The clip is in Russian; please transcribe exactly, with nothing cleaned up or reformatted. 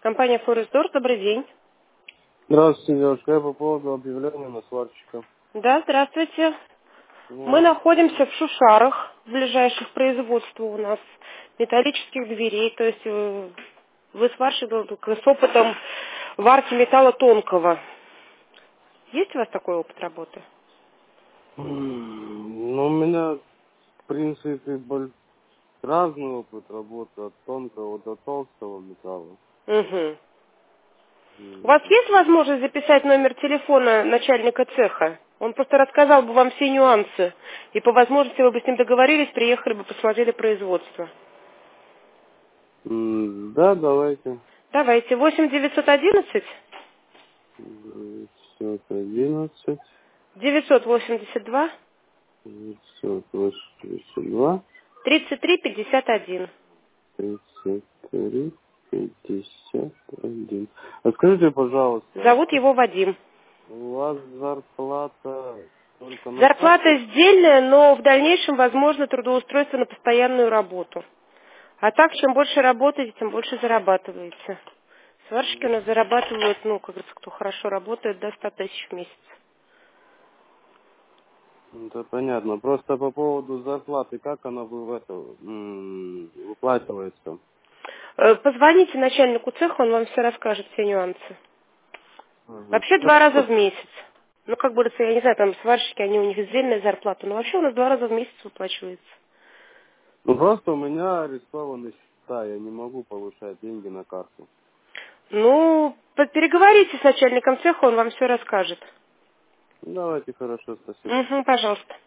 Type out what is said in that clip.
Компания Форестдор, добрый день. Здравствуйте, девушка. Я по поводу объявления на сварщика. Да, здравствуйте. Мы Ну, находимся в Шушарах, в ближайших производству у нас металлических дверей, то есть э, вы сварщик только с опытом варки металла тонкого. Есть у вас такой опыт работы? м, ну, у меня, в принципе, боль- разный опыт работы от тонкого до толстого металла. Угу. У М, вас есть возможность записать номер телефона начальника цеха? Он просто рассказал бы вам все нюансы. И по возможности вы бы с ним договорились, приехали бы, посмотрели производство. м, Да, давайте. Давайте, восемь девятьсот одиннадцать девятьсот одиннадцать, девятьсот восемьдесят два девятьсот восемьдесят два, тридцать три пятьдесят один. тридцать три, пятьдесят один. А скажите, пожалуйста, Зовут его Вадим. у вас зарплата только на Зарплата старте? сдельная, но в дальнейшем возможно трудоустройство на постоянную работу. А так, чем больше работаете, тем больше зарабатываете. Сварщики у нас зарабатывают, ну, как говорится, кто хорошо работает, до ста тысяч в месяц. Это понятно. Просто по поводу зарплаты, как она вы- в это, м, выплачивается? Э, Позвоните начальнику цеха, он вам все расскажет, все нюансы. Ага. Вообще два раза в месяц. Ну, как говорится, я не знаю, там сварщики, они у них сдельная зарплата, но вообще у нас два раза в месяц выплачивается. Ну просто у меня арестованы счета, я не могу повышать деньги на карту. Ну, по- переговорите с начальником цеха, он вам все расскажет. Ну, давайте, хорошо, спасибо. Угу, пожалуйста.